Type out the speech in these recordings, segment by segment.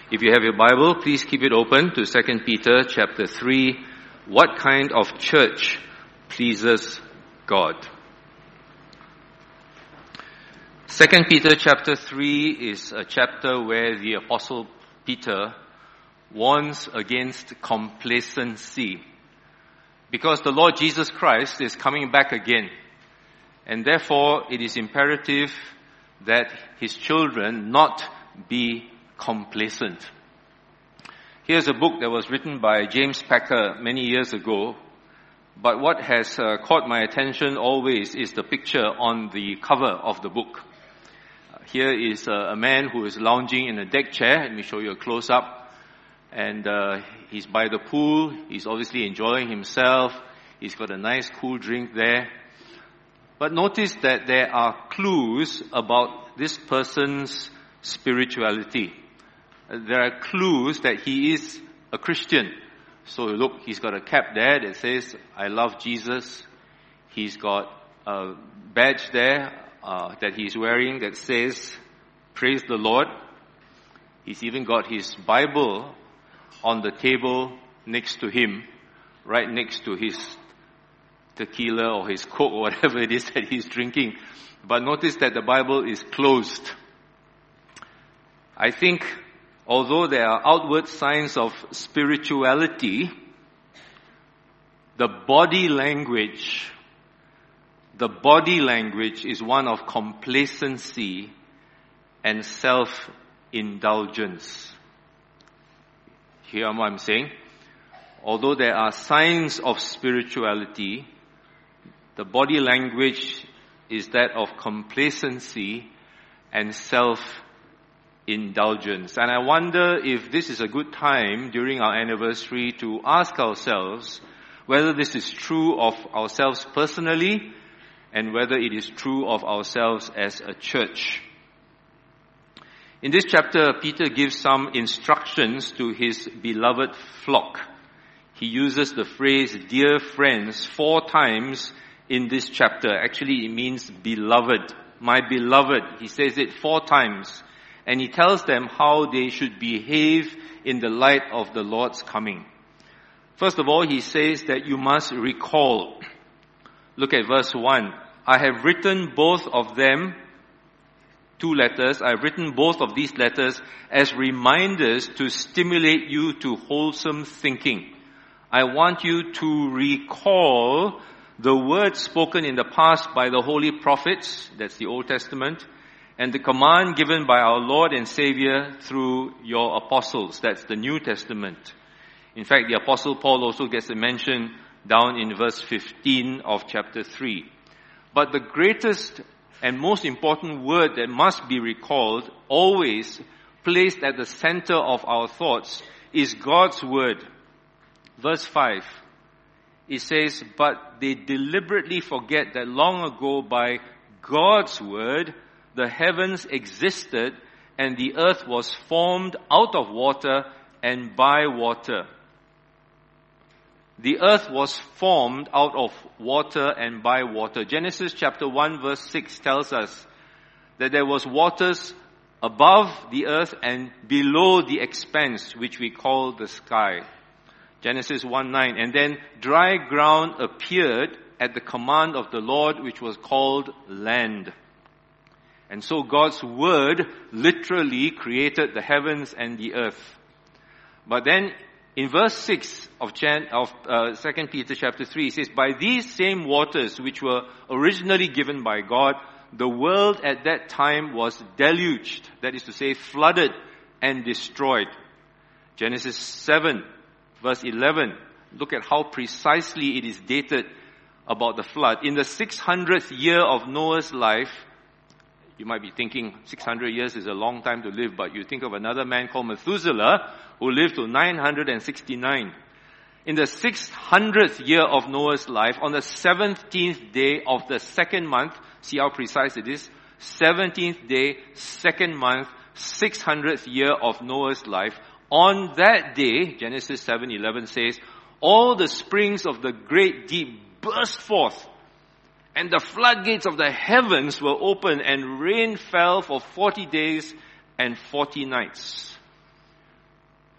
If you have your Bible, please keep it open to 2 Peter chapter 3. What kind of church pleases God? 2 Peter chapter 3 is a chapter where the Apostle Peter warns against complacency. Because the Lord Jesus Christ is coming back again. And therefore, it is imperative that His children not be complacent. Here's a book that was written by James Packer many years ago, but what has caught my attention always is the picture on the cover of the book. Here is a man who is lounging in a deck chair. Let me show you a close-up. And he's by the pool. He's obviously enjoying himself. He's got a nice cool drink there. But notice that there are clues about this person's spirituality. There are clues that he is a Christian. So look, he's got a cap there that says, I love Jesus. He's got a badge there that he's wearing that says, praise the Lord. He's even got his Bible on the table next to him, right next to his tequila or his Coke or whatever it is that he's drinking. But notice that the Bible is closed. I think although there are outward signs of spirituality, the body language is one of complacency and self-indulgence. Hear what I'm saying? Although there are signs of spirituality, the body language is that of complacency and self-indulgence. And I wonder if this is a good time during our anniversary to ask ourselves whether this is true of ourselves personally and whether it is true of ourselves as a church. In this chapter, Peter gives some instructions to his beloved flock. He uses the phrase, dear friends, 4 times in this chapter. Actually, it means beloved. My beloved. He says it 4 times. And he tells them how they should behave in the light of the Lord's coming. First of all, he says that you must recall. Look at verse 1. I have written both of them, 2 letters. I've written both of these letters as reminders to stimulate you to wholesome thinking. I want you to recall the words spoken in the past by the holy prophets, that's the Old Testament, and the command given by our Lord and Savior through your apostles, that's the New Testament. In fact, the Apostle Paul also gets a mention down in verse 15 of chapter 3. But the greatest and most important word that must be recalled, always placed at the center of our thoughts, is God's word. Verse 5, it says, but they deliberately forget that long ago by God's word, the heavens existed and the earth was formed out of water and by water. The earth was formed out of water and by water. Genesis chapter 1 verse 6 tells us that there was waters above the earth and below the expanse which we call the sky. Genesis 1:9. And then dry ground appeared at the command of the Lord which was called land. And so God's word literally created the heavens and the earth. But then in verse 6 of 2 Peter chapter 3, it says, by these same waters which were originally given by God, the world at that time was deluged, that is to say, flooded and destroyed. Genesis 7, verse 11, look at how precisely it is dated about the flood. In the 600th year of Noah's life, you might be thinking 600 years is a long time to live, but you think of another man called Methuselah who lived to 969. In the 600th year of Noah's life, on the 17th day of the 2nd month, see how precise it is, 17th day, 2nd month, 600th year of Noah's life, on that day, Genesis 7:11 says, all the springs of the great deep burst forth, and the floodgates of the heavens were opened, and rain fell for 40 days and 40 nights.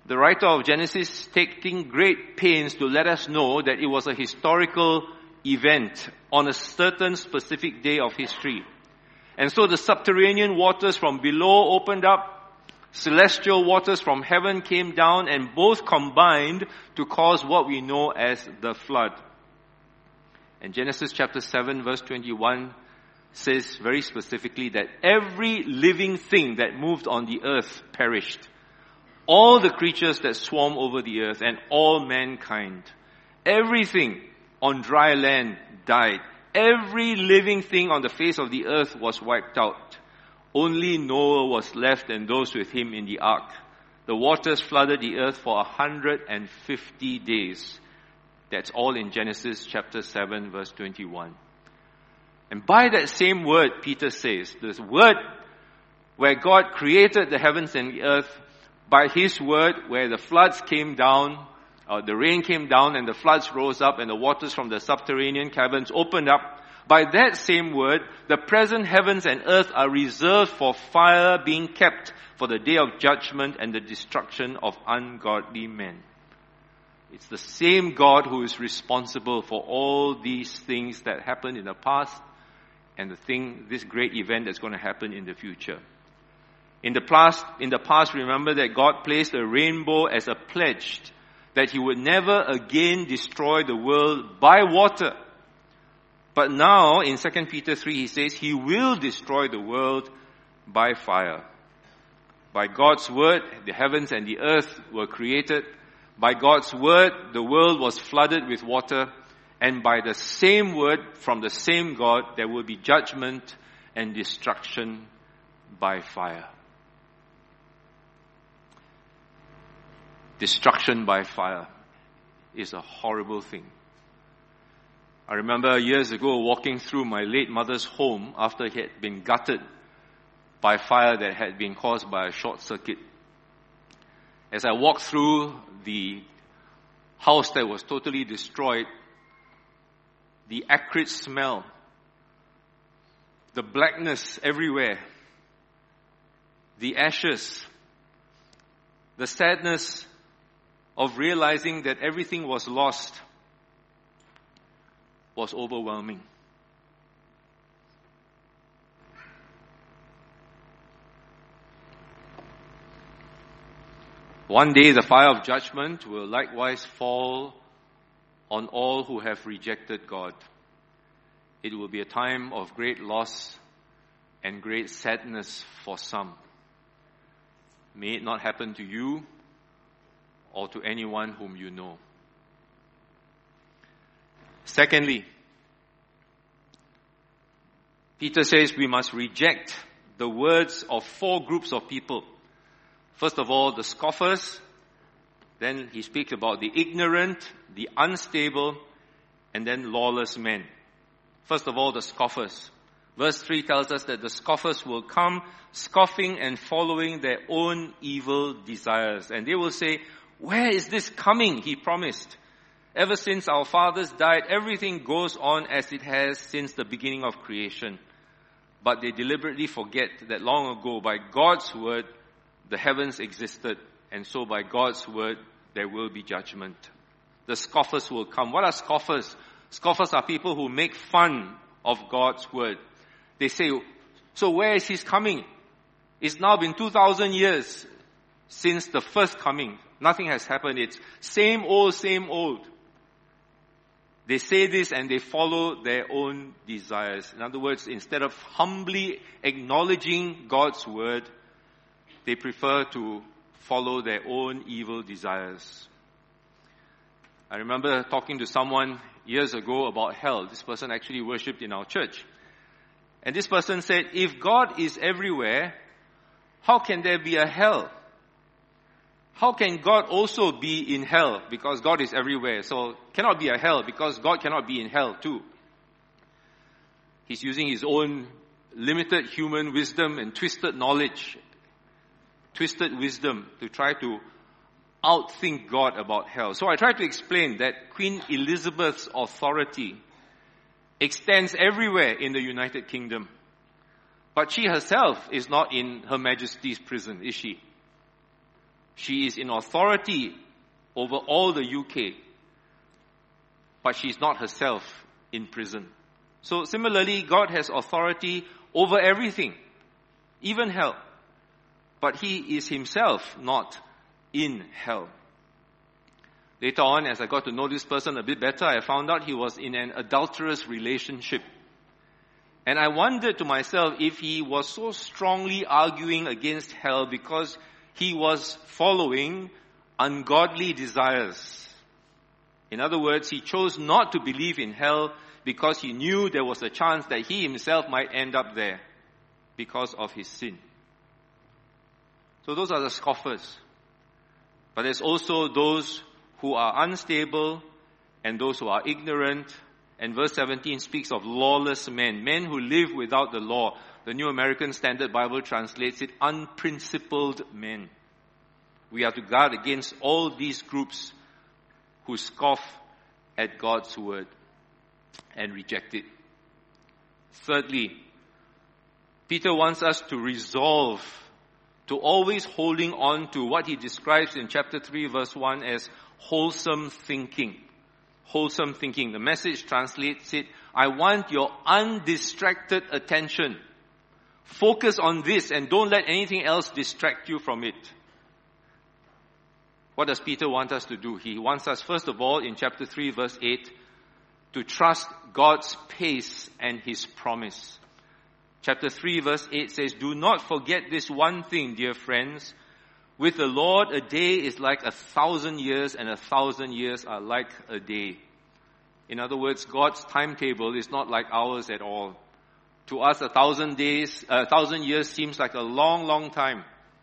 The writer of Genesis taking great pains to let us know that it was a historical event on a certain specific day of history. And so the subterranean waters from below opened up, celestial waters from heaven came down, and both combined to cause what we know as the flood. And Genesis chapter 7 verse 21 says very specifically that every living thing that moved on the earth perished. All the creatures that swarm over the earth and all mankind. Everything on dry land died. Every living thing on the face of the earth was wiped out. Only Noah was left and those with him in the ark. The waters flooded the earth for 150 days. That's all in Genesis chapter 7 verse 21. And by that same word, Peter says, this word where God created the heavens and the earth, by His word, where the floods came down, the rain came down and the floods rose up and the waters from the subterranean caverns opened up, by that same word, the present heavens and earth are reserved for fire, being kept for the day of judgment and the destruction of ungodly men. It's the same God who is responsible for all these things that happened in the past and this great event that's going to happen in the future. In the past, remember that God placed a rainbow as a pledge that He would never again destroy the world by water. But now, in 2 Peter 3, He says He will destroy the world by fire. By God's word, the heavens and the earth were created. By God's word, the world was flooded with water. And by the same word from the same God, there will be judgment and destruction by fire. Destruction by fire is a horrible thing. I remember years ago walking through my late mother's home after it had been gutted by fire that had been caused by a short circuit. As I walked through the house that was totally destroyed, the acrid smell, the blackness everywhere, the ashes, the sadness of realizing that everything was lost was overwhelming. One day the fire of judgment will likewise fall on all who have rejected God. It will be a time of great loss and great sadness for some. May it not happen to you or to anyone whom you know. Secondly, Peter says we must reject the words of 4 groups of people. First of all, the scoffers. Then he speaks about the ignorant, the unstable, and then lawless men. First of all, the scoffers. Verse 3 tells us that the scoffers will come scoffing and following their own evil desires. And they will say, "Where is this coming?" He promised. Ever since our fathers died, everything goes on as it has since the beginning of creation. But they deliberately forget that long ago, by God's word, the heavens existed. And so by God's word, there will be judgment. The scoffers will come. What are scoffers? Scoffers are people who make fun of God's word. They say, so where is His coming? It's now been 2,000 years since the first coming. Nothing has happened. It's same old, same old. They say this and they follow their own desires. In other words, instead of humbly acknowledging God's word, they prefer to follow their own evil desires. I remember talking to someone years ago about hell. This person actually worshipped in our church. And this person said, if God is everywhere, how can there be a hell? How can God also be in hell? Because God is everywhere. So cannot be a hell because God cannot be in hell too. He's using his own limited human wisdom and twisted knowledge, twisted wisdom to try to outthink God about hell. So I tried to explain that Queen Elizabeth's authority extends everywhere in the United Kingdom. But she herself is not in Her Majesty's prison, is she? She is in authority over all the UK, but she's not herself in prison. So similarly, God has authority over everything, even hell. But he is himself not in hell. Later on, as I got to know this person a bit better, I found out he was in an adulterous relationship. And I wondered to myself if he was so strongly arguing against hell because he was following ungodly desires. In other words, he chose not to believe in hell because he knew there was a chance that he himself might end up there because of his sin. So those are the scoffers. But there's also those who are unstable and those who are ignorant. And verse 17 speaks of lawless men, men who live without the law. The New American Standard Bible translates it unprincipled men. We are to guard against all these groups who scoff at God's word and reject it. Thirdly, Peter wants us to resolve to always holding on to what he describes in chapter 3 verse 1 as wholesome thinking. Wholesome thinking. The Message translates it, I want your undistracted attention. Focus on this and don't let anything else distract you from it. What does Peter want us to do? He wants us, first of all, in chapter 3 verse 8, to trust God's pace and his promise. Chapter 3 verse 8 says, do not forget this one thing, dear friends. With the Lord, a day is like 1,000 years, and 1,000 years are like a day. In other words, God's timetable is not like ours at all. To us, 1,000 years seems like a long, long time.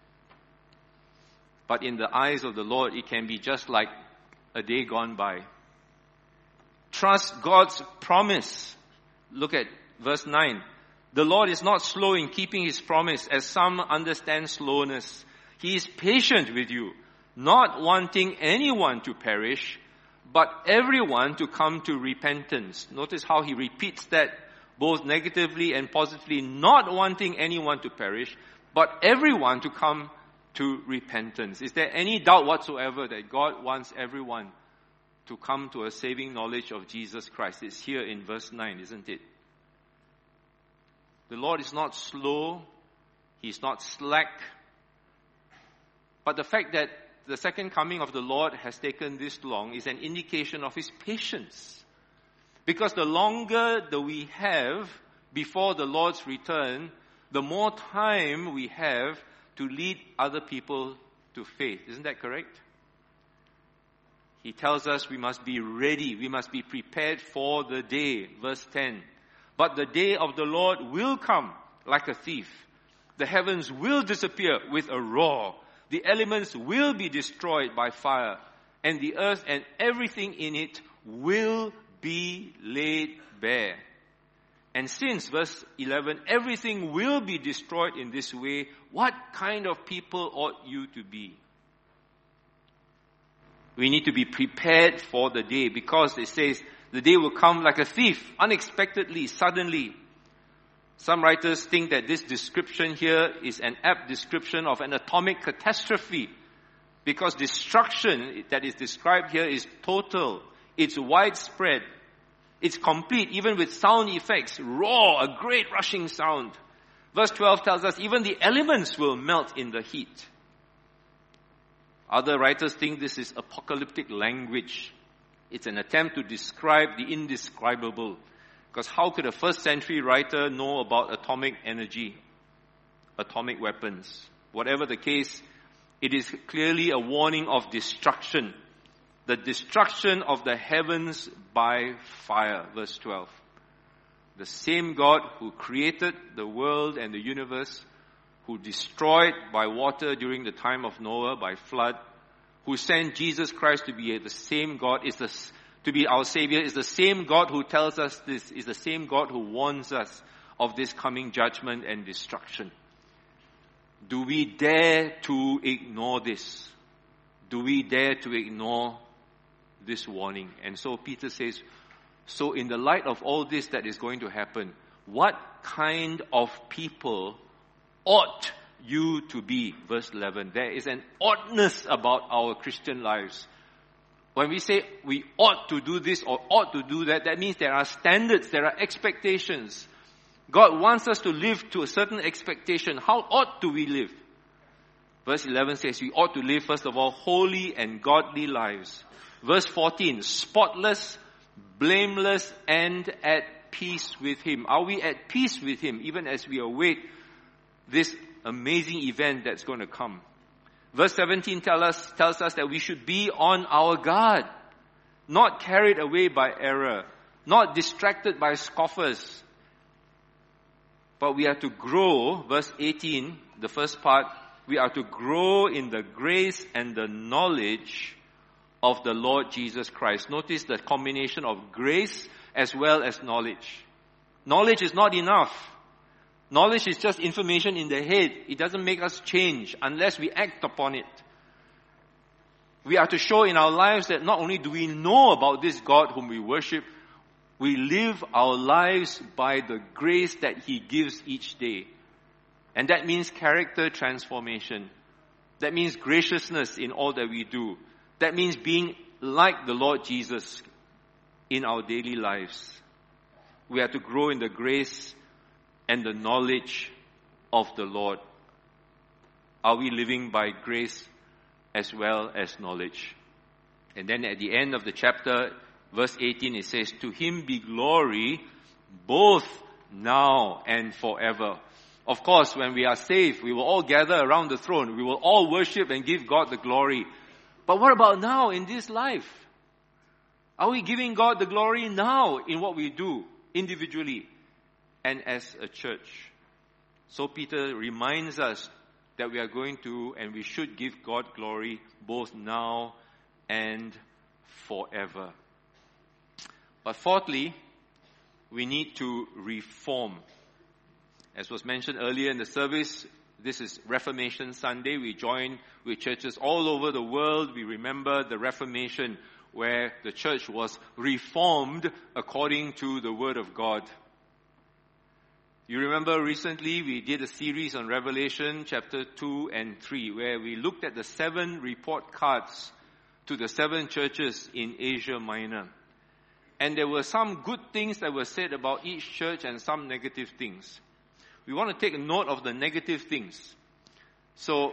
But in the eyes of the Lord, it can be just like a day gone by. Trust God's promise. Look at verse 9. The Lord is not slow in keeping his promise, as some understand slowness. He is patient with you, not wanting anyone to perish, but everyone to come to repentance. Notice how he repeats that both negatively and positively, not wanting anyone to perish, but everyone to come to repentance. Is there any doubt whatsoever that God wants everyone to come to a saving knowledge of Jesus Christ? It's here in verse 9, isn't it? The Lord is not slow, he's not slack. But the fact that the second coming of the Lord has taken this long is an indication of his patience. Because the longer that we have before the Lord's return, the more time we have to lead other people to faith. Isn't that correct? He tells us we must be ready, we must be prepared for the day. Verse 10. But the day of the Lord will come like a thief. The heavens will disappear with a roar. The elements will be destroyed by fire, and the earth and everything in it will be laid bare. And since, verse 11, everything will be destroyed in this way, what kind of people ought you to be? We need to be prepared for the day, because it says the day will come like a thief, unexpectedly, suddenly. Some writers think that this description here is an apt description of an atomic catastrophe, because destruction that is described here is total, it's widespread, it's complete, even with sound effects, roar, a great rushing sound. Verse 12 tells us even the elements will melt in the heat. Other writers think this is apocalyptic language. It's an attempt to describe the indescribable. Because how could a first century writer know about atomic energy, atomic weapons? Whatever the case, it is clearly a warning of destruction. The destruction of the heavens by fire. Verse 12. The same God who created the world and the universe, who destroyed by water during the time of Noah by flood, who sent Jesus Christ to be the same God, to be our Savior, is the same God who tells us this, is the same God who warns us of this coming judgment and destruction. Do we dare to ignore this? Do we dare to ignore this warning? And so Peter says, so in the light of all this that is going to happen, what kind of people ought you to be. Verse 11. There is an oughtness about our Christian lives. When we say we ought to do this or ought to do that, that means there are standards, there are expectations. God wants us to live to a certain expectation. How ought do we live? Verse 11 says we ought to live, first of all, holy and godly lives. Verse 14, spotless, blameless, and at peace with Him. Are we at peace with Him even as we await this amazing event that's going to come? Verse 17 tells us that we should be on our guard, not carried away by error, not distracted by scoffers. But we are to grow, verse 18, the first part, we are to grow in the grace and the knowledge of the Lord Jesus Christ. Notice the combination of grace as well as knowledge. Knowledge is not enough. Knowledge is just information in the head. It doesn't make us change unless we act upon it. We are to show in our lives that not only do we know about this God whom we worship, we live our lives by the grace that He gives each day. And that means character transformation. That means graciousness in all that we do. That means being like the Lord Jesus in our daily lives. We are to grow in the grace and the knowledge of the Lord. Are we living by grace as well as knowledge? And then at the end of the chapter, verse 18, it says, to Him be glory both now and forever. Of course, when we are saved, we will all gather around the throne. We will all worship and give God the glory. But what about now in this life? Are we giving God the glory now in what we do individually and as a church? So Peter reminds us that we are going to and we should give God glory both now and forever. But fourthly, we need to reform. As was mentioned earlier in the service, this is Reformation Sunday. We join with churches all over the world. We remember the Reformation where the church was reformed according to the Word of God. You remember recently we did a series on Revelation chapter 2 and 3 where we looked at the 7 report cards to the 7 churches in Asia Minor. And there were some good things that were said about each church and some negative things. We want to take note of the negative things. So,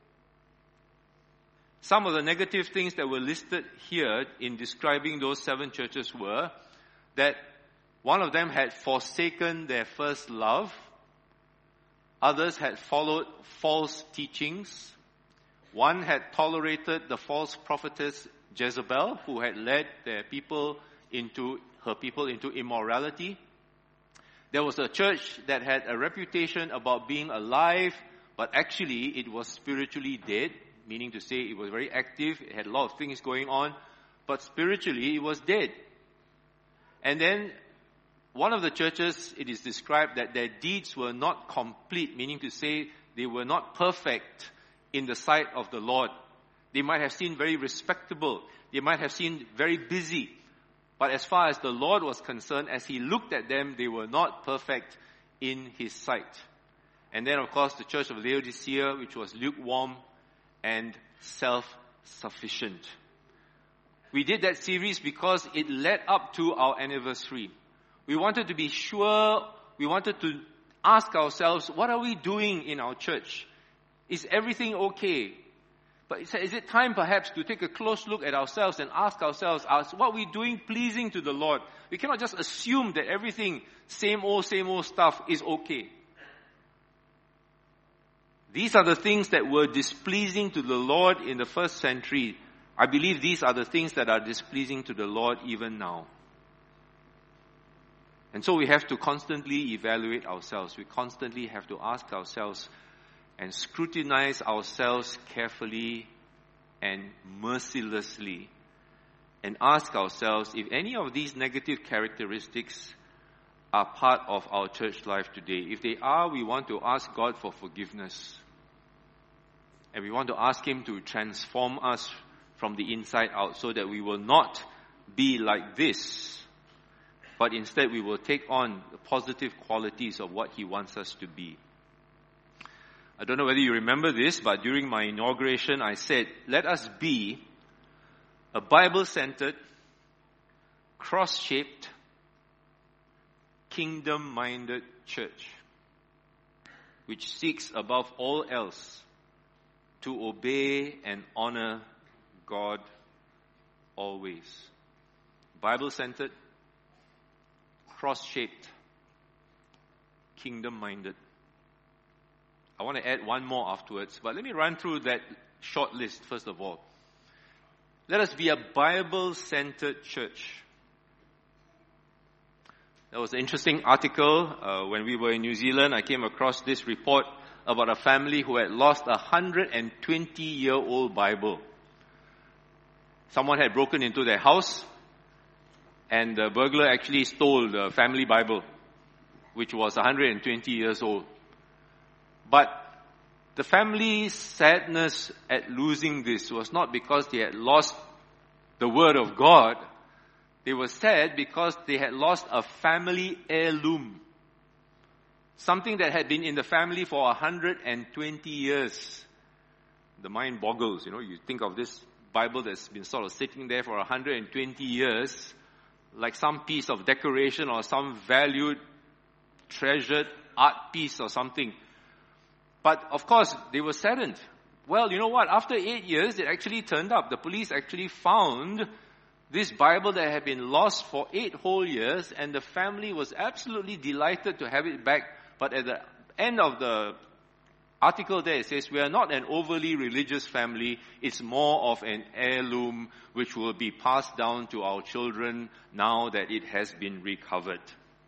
some of the negative things that were listed here in describing those 7 churches were that one of them had forsaken their first love. Others had followed false teachings. One had tolerated the false prophetess Jezebel, who had led her people into immorality. There was a church that had a reputation about being alive, but actually it was spiritually dead, meaning to say it was very active, it had a lot of things going on, but spiritually it was dead. And then one of the churches, it is described that their deeds were not complete, meaning to say they were not perfect in the sight of the Lord. They might have seemed very respectable, they might have seemed very busy, but as far as the Lord was concerned, as He looked at them, they were not perfect in His sight. And then, of course, the church of Laodicea, which was lukewarm and self-sufficient. We did that series because it led up to our anniversary. We wanted to be sure, we wanted to ask ourselves, what are we doing in our church? Is everything okay? But is it time perhaps to take a close look at ourselves and ask ourselves, what we're doing pleasing to the Lord? We cannot just assume that everything, same old stuff is okay. These are the things that were displeasing to the Lord in the first century. I believe these are the things that are displeasing to the Lord even now. And so we have to constantly evaluate ourselves. We constantly have to ask ourselves and scrutinize ourselves carefully and mercilessly and ask ourselves if any of these negative characteristics are part of our church life today. If they are, we want to ask God for forgiveness. And we want to ask Him to transform us from the inside out so that we will not be like this, but instead we will take on the positive qualities of what He wants us to be. I don't know whether you remember this, but during my inauguration, I said, let us be a Bible-centered, cross-shaped, kingdom-minded church, which seeks above all else to obey and honor God always. Bible-centered, cross-shaped, kingdom-minded. I want to add one more afterwards, but let me run through that short list first of all. Let us be a Bible-centered church. There was an interesting article when we were in New Zealand. I came across this report about a family who had lost a 120-year-old Bible. Someone had broken into their house, and the burglar actually stole the family Bible, which was 120 years old. But the family's sadness at losing this was not because they had lost the Word of God. They were sad because they had lost a family heirloom. Something that had been in the family for 120 years. The mind boggles, you think of this Bible that's been sort of sitting there for 120 years, like some piece of decoration or some valued, treasured art piece or something. But of course, they were saddened. Well, you know what? After 8 years, it actually turned up. The police actually found this Bible that had been lost for 8 whole years, and the family was absolutely delighted to have it back. But at the end of the article there, it says, we are not an overly religious family. It's more of an heirloom which will be passed down to our children now that it has been recovered.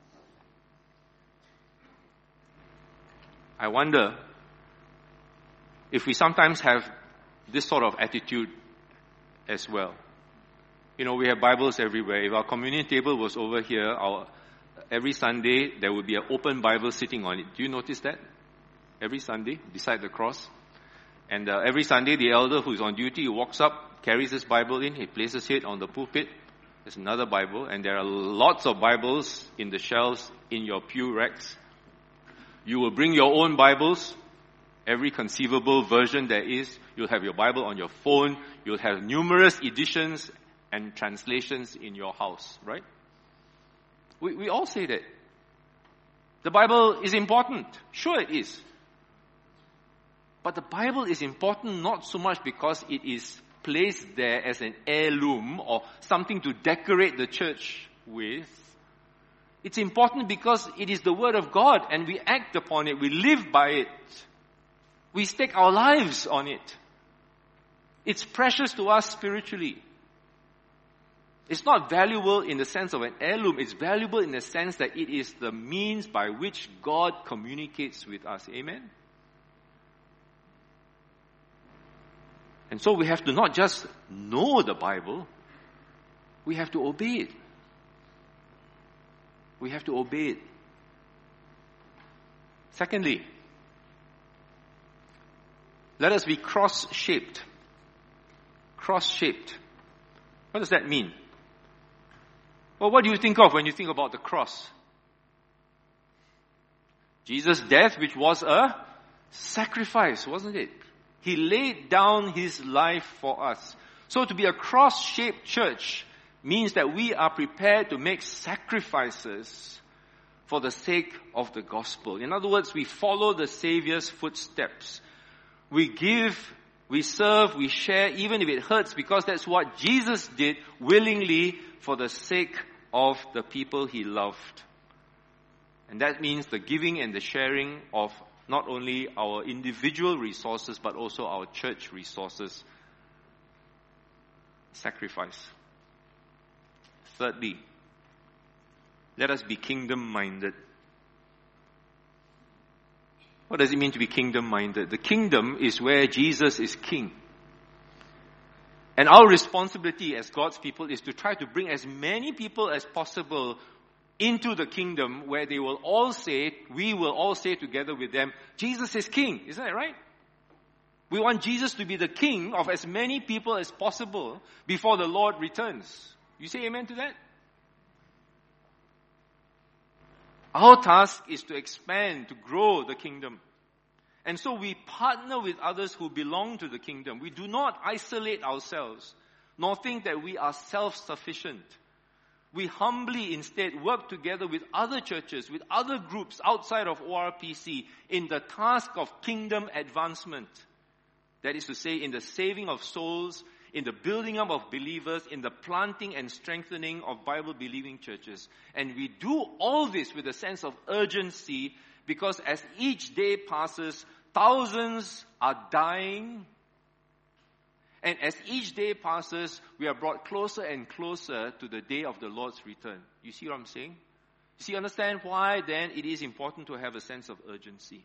I wonder if we sometimes have this sort of attitude as well. We have Bibles everywhere. If our communion table was over here, every Sunday there would be an open Bible sitting on it. Do you notice that? Every Sunday, beside the cross. And every Sunday, the elder who's on duty walks up, carries his Bible in, he places it on the pulpit. There's another Bible, and there are lots of Bibles in the shelves in your pew racks. You will bring your own Bibles. Every conceivable version there is. You'll have your Bible on your phone. You'll have numerous editions and translations in your house, right? We all say that. The Bible is important. Sure it is. But the Bible is important not so much because it is placed there as an heirloom or something to decorate the church with. It's important because it is the Word of God and we act upon it. We live by it. We stake our lives on it. It's precious to us spiritually. It's not valuable in the sense of an heirloom. It's valuable in the sense that it is the means by which God communicates with us. Amen? And so we have to not just know the Bible, we have to obey it. We have to obey it. Secondly, let us be cross-shaped. Cross-shaped. What does that mean? Well, what do you think of when you think about the cross? Jesus' death, which was a sacrifice, wasn't it? He laid down his life for us. So to be a cross-shaped church means that we are prepared to make sacrifices for the sake of the gospel. In other words, we follow the Savior's footsteps. We give, we serve, we share, even if it hurts, because that's what Jesus did willingly for the sake of the people he loved. And that means the giving and the sharing of not only our individual resources, but also our church resources. Sacrifice. Thirdly, let us be kingdom-minded. What does it mean to be kingdom-minded? The kingdom is where Jesus is king. And our responsibility as God's people is to try to bring as many people as possible into the kingdom where we will all say together with them, Jesus is king. Isn't that right? We want Jesus to be the king of as many people as possible before the Lord returns. You say amen to that? Our task is to expand, to grow the kingdom. And so we partner with others who belong to the kingdom. We do not isolate ourselves, nor think that we are self-sufficient. We humbly instead work together with other churches, with other groups outside of ORPC in the task of kingdom advancement. That is to say, in the saving of souls, in the building up of believers, in the planting and strengthening of Bible-believing churches. And we do all this with a sense of urgency, because as each day passes, thousands are dying. And as each day passes, we are brought closer and closer to the day of the Lord's return. You see what I'm saying? You see, understand why then it is important to have a sense of urgency.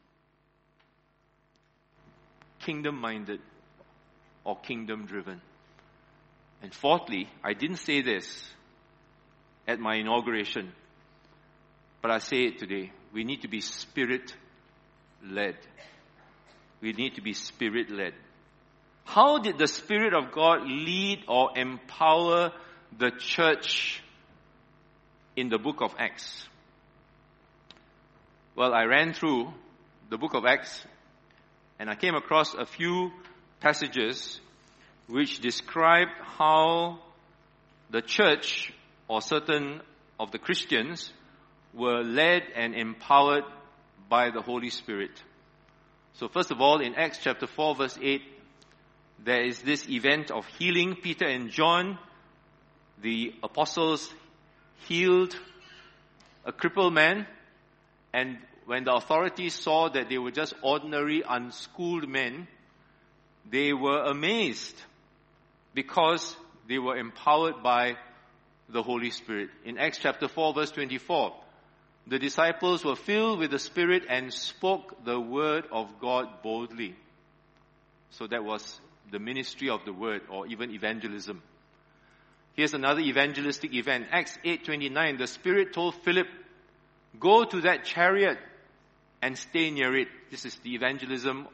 Kingdom-minded or kingdom-driven. And fourthly, I didn't say this at my inauguration, but I say it today. We need to be Spirit-led. We need to be Spirit-led. How did the Spirit of God lead or empower the church in the book of Acts? Well, I ran through the book of Acts and I came across a few passages which describe how the church or certain of the Christians were led and empowered by the Holy Spirit. So first of all, in Acts chapter 4 verse 8, there is this event of healing. Peter and John, the apostles, healed a crippled man. And when the authorities saw that they were just ordinary, unschooled men, they were amazed because they were empowered by the Holy Spirit. In Acts chapter 4 verse 24, the disciples were filled with the Spirit and spoke the word of God boldly. So that was the ministry of the word, or even evangelism. Here's another evangelistic event. Acts 8:29, the Spirit told Philip, go to that chariot and stay near it. This is the evangelization,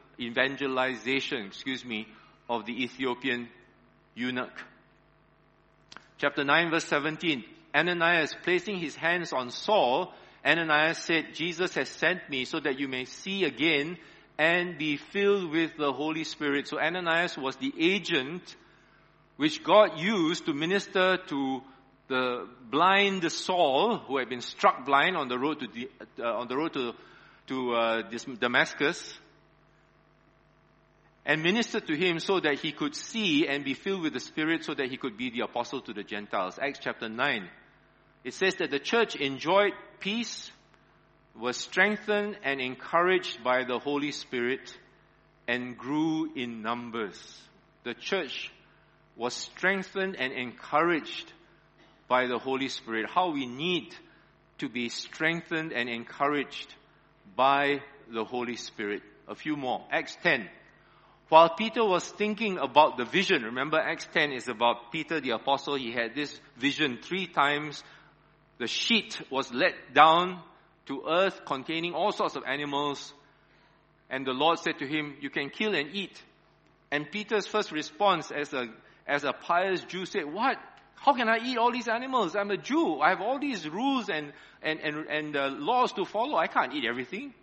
of the Ethiopian eunuch. Chapter 9 verse 17, Ananias placing his hands on Saul, Ananias said, Jesus has sent me so that you may see again and be filled with the Holy Spirit. So Ananias was the agent which God used to minister to the blind Saul, who had been struck blind on the road to Damascus, and ministered to him so that he could see and be filled with the Spirit, so that he could be the apostle to the Gentiles. Acts chapter 9. It says that the church enjoyed peace, was strengthened and encouraged by the Holy Spirit, and grew in numbers. The church was strengthened and encouraged by the Holy Spirit. How we need to be strengthened and encouraged by the Holy Spirit. A few more. Acts 10. While Peter was thinking about the vision, remember Acts 10 is about Peter the apostle. He had this vision 3 times. The sheet was let down to earth containing all sorts of animals. And the Lord said to him, you can kill and eat. And Peter's first response as a pious Jew said, what? How can I eat all these animals? I'm a Jew. I have all these rules and laws to follow. I can't eat everything.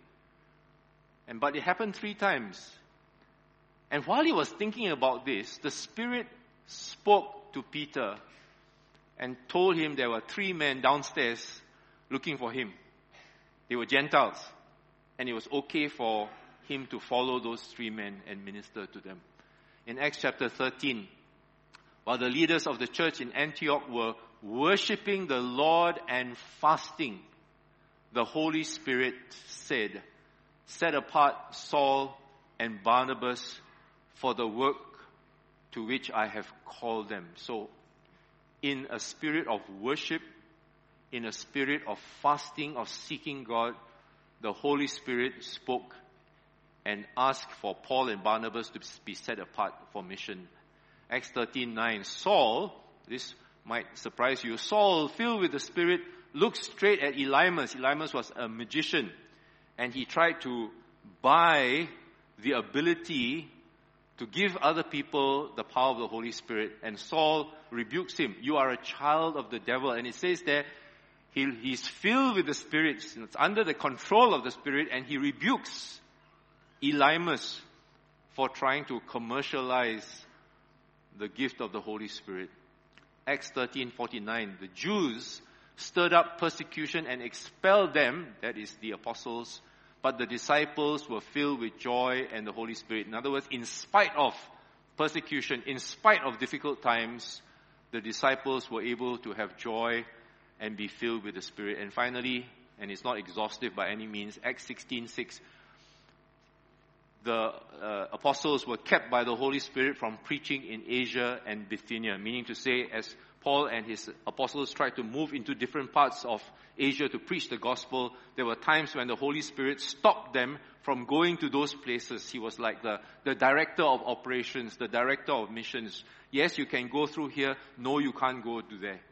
But it happened 3 times. And while he was thinking about this, the Spirit spoke to Peter and told him there were 3 men downstairs looking for him. They were Gentiles. And it was okay for him to follow those 3 men and minister to them. In Acts chapter 13, while the leaders of the church in Antioch were worshipping the Lord and fasting, the Holy Spirit said, set apart Saul and Barnabas for the work to which I have called them. So, in a spirit of worship, in a spirit of fasting, of seeking God, the Holy Spirit spoke and asked for Paul and Barnabas to be set apart for mission. Acts 13:9. Saul, this might surprise you, Saul, filled with the Spirit, looked straight at Elymas. Elymas was a magician, and he tried to buy the ability to give other people the power of the Holy Spirit. And Saul rebukes him. You are a child of the devil. And it says there, he's filled with the Spirit. It's under the control of the Spirit, and he rebukes Elymas for trying to commercialize the gift of the Holy Spirit. Acts 13:49, the Jews stirred up persecution and expelled them, that is the apostles, but the disciples were filled with joy and the Holy Spirit. In other words, in spite of persecution, in spite of difficult times, the disciples were able to have joy and be filled with the Spirit. And finally, and it's not exhaustive by any means, Acts 16:6, the apostles were kept by the Holy Spirit from preaching in Asia and Bithynia, meaning to say, as Paul and his apostles tried to move into different parts of Asia to preach the gospel, there were times when the Holy Spirit stopped them from going to those places. He was like the director of operations, the director of missions. Yes, you can go through here. No, you can't go to there.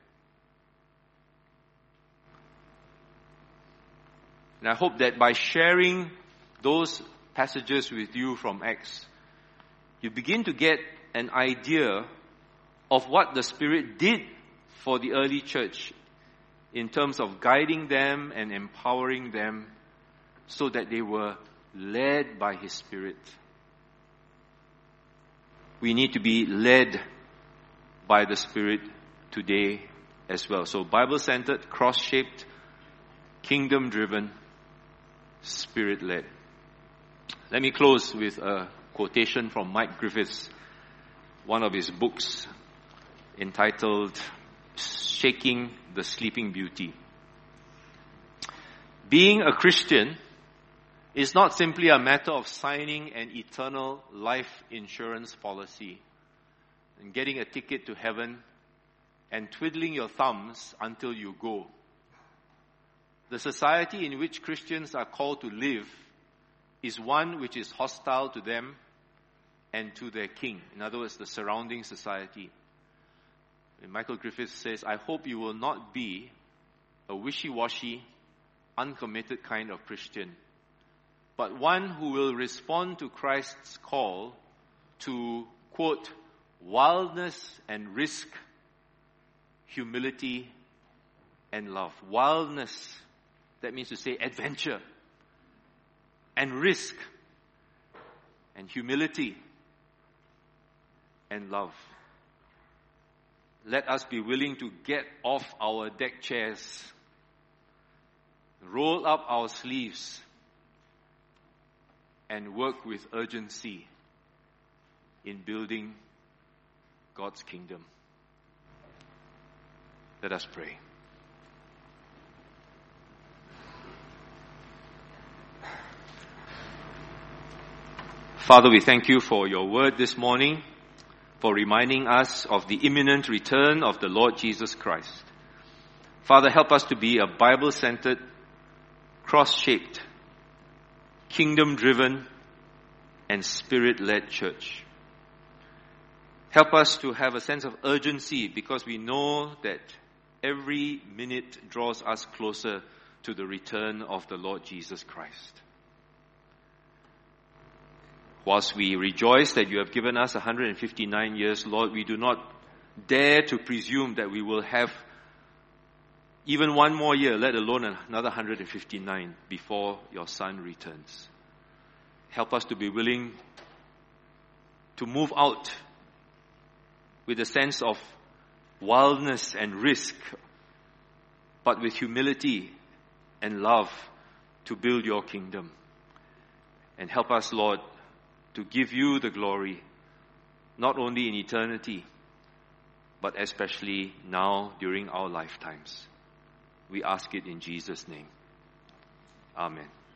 And I hope that by sharing those passages with you from Acts, you begin to get an idea of what the Spirit did for the early church in terms of guiding them and empowering them so that they were led by His Spirit. We need to be led by the Spirit today as well. So Bible-centered, cross-shaped, kingdom-driven, Spirit-led. Let me close with a quotation from Mike Griffiths, one of his books entitled Shaking the Sleeping Beauty. Being a Christian is not simply a matter of signing an eternal life insurance policy and getting a ticket to heaven and twiddling your thumbs until you go. The society in which Christians are called to live is one which is hostile to them and to their king. In other words, the surrounding society. And Michael Griffiths says, I hope you will not be a wishy-washy, uncommitted kind of Christian, but one who will respond to Christ's call to, quote, wildness and risk, humility and love. Wildness, that means to say adventure, and risk, and humility, and love. Let us be willing to get off our deck chairs, roll up our sleeves, and work with urgency in building God's kingdom. Let us pray. Father, we thank you for your word this morning, for reminding us of the imminent return of the Lord Jesus Christ. Father, help us to be a Bible-centered, cross-shaped, kingdom-driven, and Spirit-led church. Help us to have a sense of urgency because we know that every minute draws us closer to the return of the Lord Jesus Christ. Whilst we rejoice that you have given us 159 years, Lord, we do not dare to presume that we will have even one more year, let alone another 159 before your Son returns. Help us to be willing to move out with a sense of wildness and risk, but with humility and love to build your kingdom. And help us, Lord, to give you the glory, not only in eternity, but especially now during our lifetimes. We ask it in Jesus' name. Amen.